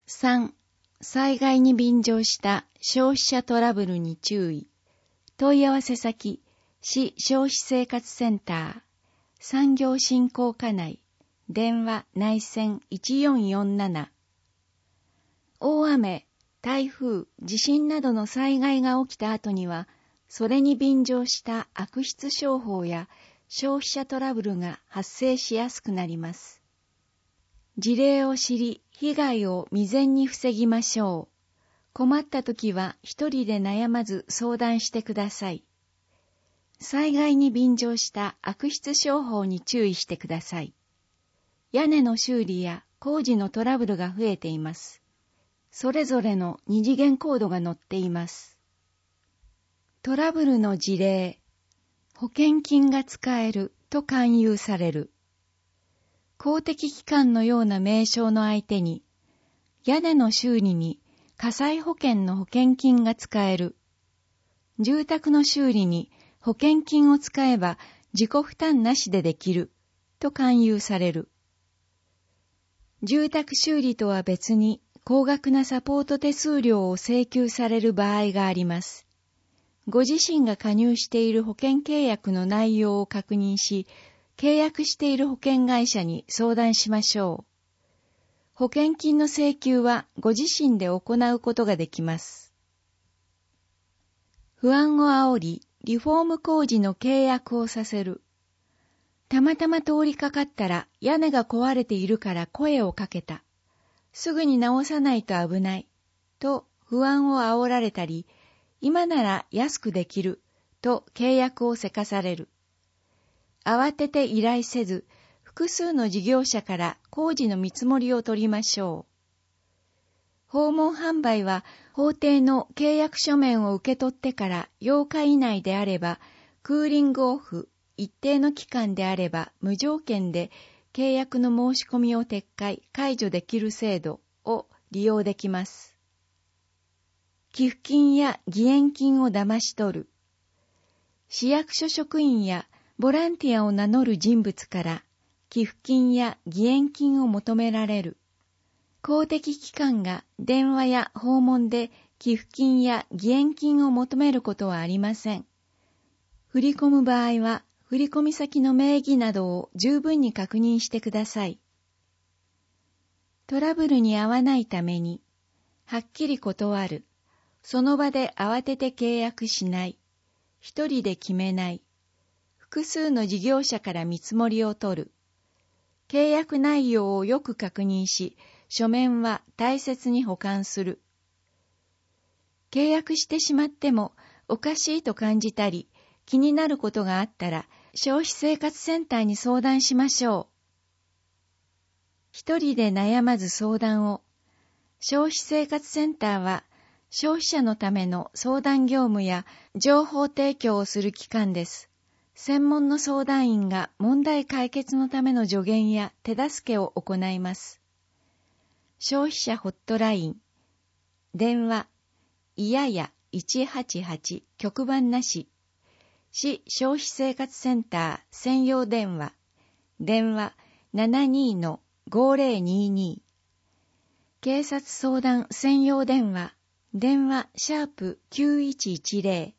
3. 災害に便乗した消費者トラブルに注意。問い合わせ先、市消費生活センター、産業振興課内、電話内線1447。大雨、台風、地震などの災害が起きた後には、それに便乗した悪質商法や消費者トラブルが発生しやすくなります。事例を知り、被害を未然に防ぎましょう。困った時は一人で悩まず相談してください。災害に便乗した悪質商法に注意してください。屋根の修理や工事のトラブルが増えています。それぞれの二次元コードが載っています。トラブルの事例。保険金が使えると勧誘される。公的機関のような名称の相手に、屋根の修理に火災保険の保険金が使える。住宅の修理に保険金を使えば自己負担なしでできると勧誘される。住宅修理とは別に高額なサポート手数料を請求される場合があります。ご自身が加入している保険契約の内容を確認し、契約している保険会社に相談しましょう。保険金の請求はご自身で行うことができます。不安を煽り、リフォーム工事の契約をさせる。たまたま通りかかったら屋根が壊れているから声をかけた。すぐに直さないと危ない。と不安を煽られたり、今なら安くできる。と契約をせかされる。慌てて依頼せず、複数の事業者から工事の見積もりを取りましょう。訪問販売は法定の契約書面を受け取ってから8日以内であれば、クーリングオフ、一定の期間であれば無条件で契約の申し込みを撤回、解除できる制度を利用できます。寄付金や義援金を騙し取る。市役所職員やボランティアを名乗る人物から寄付金や義援金を求められる。公的機関が電話や訪問で寄付金や義援金を求めることはありません。振り込む場合は振込先の名義などを十分に確認してください。トラブルに遭わないために、はっきり断る。その場で慌てて契約しない。一人で決めない。複数の事業者から見積もりを取る。契約内容をよく確認し、書面は大切に保管する。契約してしまってもおかしいと感じたり、気になることがあったら、消費生活センターに相談しましょう。一人で悩まず相談を。消費生活センターは、消費者のための相談業務や情報提供をする機関です。専門の相談員が問題解決のための助言や手助けを行います。消費者ホットライン、電話、いやや188局番なし、市消費生活センター専用電話、電話 72-5022、警察相談専用電話、電話#9110